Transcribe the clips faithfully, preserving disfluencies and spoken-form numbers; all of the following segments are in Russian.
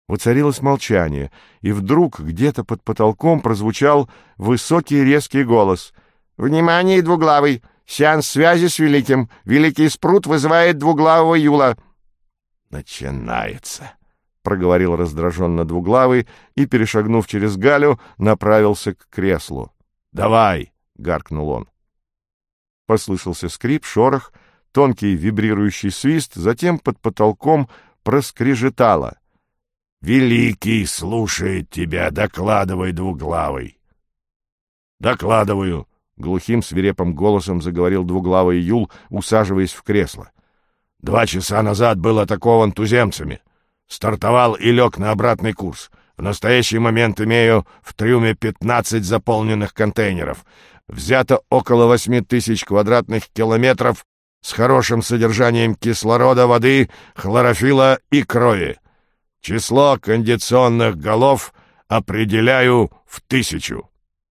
Воцарилось молчание, и вдруг где-то под потолком прозвучал высокий резкий голос. «Внимание, двуглавый! Сеанс связи с Великим! Великий Спрут вызывает двуглавого Юла!» «Начинается!» — проговорил раздраженно двуглавый и, перешагнув через Галю, направился к креслу. «Давай!» — гаркнул он. Послышался скрип, шорох, тонкий вибрирующий свист, затем под потолком проскрежетало. «Великий слушает тебя, докладывай, двуглавый!» «Докладываю!» — глухим свирепым голосом заговорил двуглавый Юл, усаживаясь в кресло. «Два часа назад был атакован туземцами. Стартовал и лег на обратный курс. В настоящий момент имею в трюме пятнадцать заполненных контейнеров. Взято около восьми тысяч квадратных километров с хорошим содержанием кислорода, воды, хлорофилла и крови. Число кондиционных голов определяю в тысячу».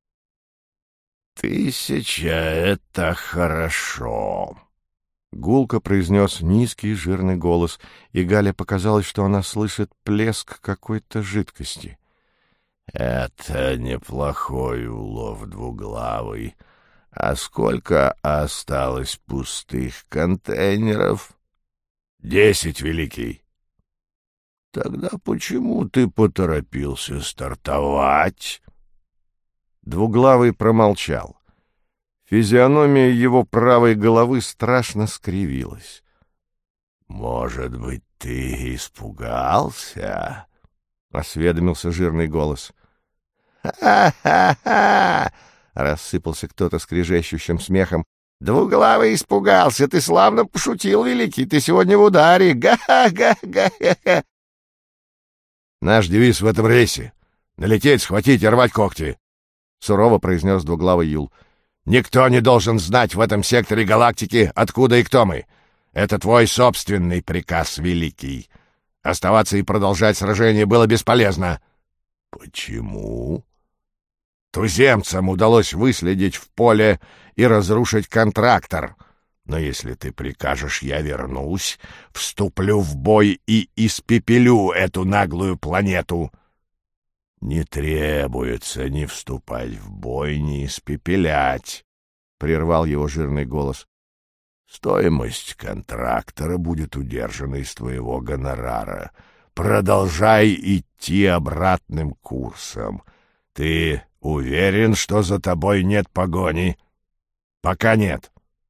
«Тысяча — это хорошо», — гулко произнес низкий жирный голос, и Гале показалось, что она слышит плеск какой-то жидкости. «Это неплохой улов, двуглавый. А сколько осталось пустых контейнеров?» «Десять, Великий». «Тогда почему ты поторопился стартовать?» Двуглавый промолчал. Физиономия его правой головы страшно скривилась. «Может быть, ты испугался?» — осведомился жирный голос. «Ха-ха-ха!» — рассыпался кто-то скрежещущим смехом. «Двуглавый испугался! Ты славно пошутил, Великий! Ты сегодня в ударе! Га-га-га-га-га!» «Наш девиз в этом рейсе — налететь, схватить и рвать когти», — сурово произнес двуглавый Юл. «Никто не должен знать в этом секторе галактики, откуда и кто мы. Это твой собственный приказ, Великий. Оставаться и продолжать сражение было бесполезно». «Почему?» «Туземцам удалось выследить в поле и разрушить контрактор. Но если ты прикажешь, я вернусь, вступлю в бой и испепелю эту наглую планету». «Не требуется ни вступать в бой, ни испепелять», — прервал его жирный голос. «Стоимость контрактора будет удержана из твоего гонорара. Продолжай идти обратным курсом. Ты уверен, что за тобой нет погони?» «Пока нет».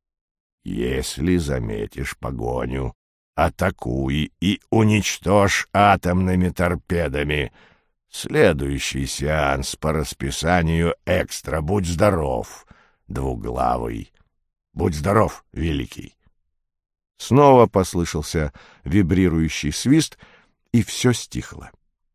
«Если заметишь погоню, атакуй и уничтожь атомными торпедами. Следующий сеанс по расписанию экстра. Будь здоров, двуглавый. Будь здоров, Великий». Снова послышался вибрирующий свист, и все стихло.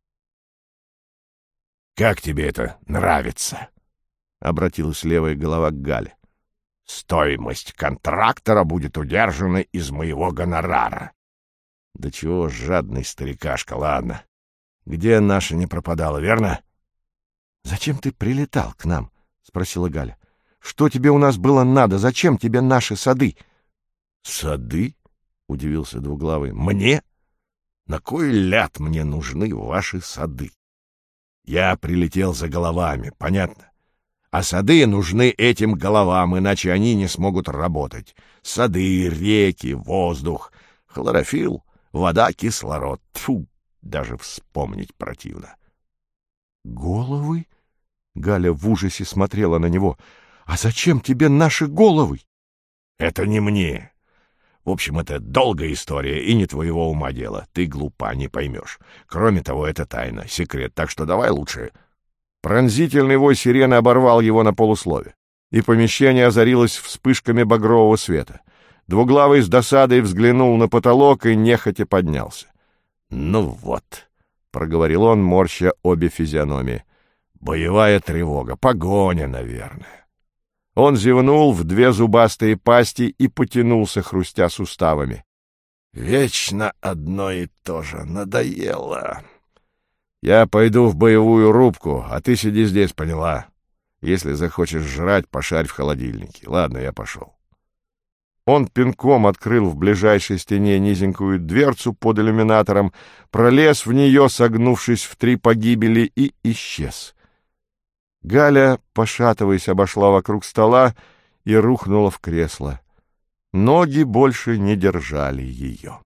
«Как тебе это нравится?» — обратилась левая голова к Гале. «Стоимость контрактора будет удержана из моего гонорара». «Да чего жадный старикашка, ладно. Где наша не пропадала, верно?» «Зачем ты прилетал к нам?» — спросила Галя. «Что тебе у нас было надо? Зачем тебе наши сады?» «Сады?» — удивился двуглавый. «Мне? На кой ляд мне нужны ваши сады? Я прилетел за головами, понятно? А сады нужны этим головам, иначе они не смогут работать. Сады, реки, воздух, хлорофилл, вода, кислород. Тьфу! Даже вспомнить противно». «Головы?» — Галя в ужасе смотрела на него. «А зачем тебе наши головы?» «Это не мне. В общем, это долгая история и не твоего ума дело. Ты глупа, не поймешь. Кроме того, это тайна, секрет, так что давай лучше». Пронзительный вой сирены оборвал его на полуслове, и помещение озарилось вспышками багрового света. Двуглавый с досадой взглянул на потолок и нехотя поднялся. «Ну вот», — проговорил он, морща обе физиономии, — «боевая тревога, погоня, наверное». Он зевнул в две зубастые пасти и потянулся, хрустя суставами. «Вечно одно и то же, надоело. Я пойду в боевую рубку, а ты сиди здесь, поняла? Если захочешь жрать, пошарь в холодильнике. Ладно, я пошел». Он пинком открыл в ближайшей стене низенькую дверцу под иллюминатором, пролез в нее, согнувшись в три погибели, и исчез. Галя, пошатываясь, обошла вокруг стола и рухнула в кресло. Ноги больше не держали ее.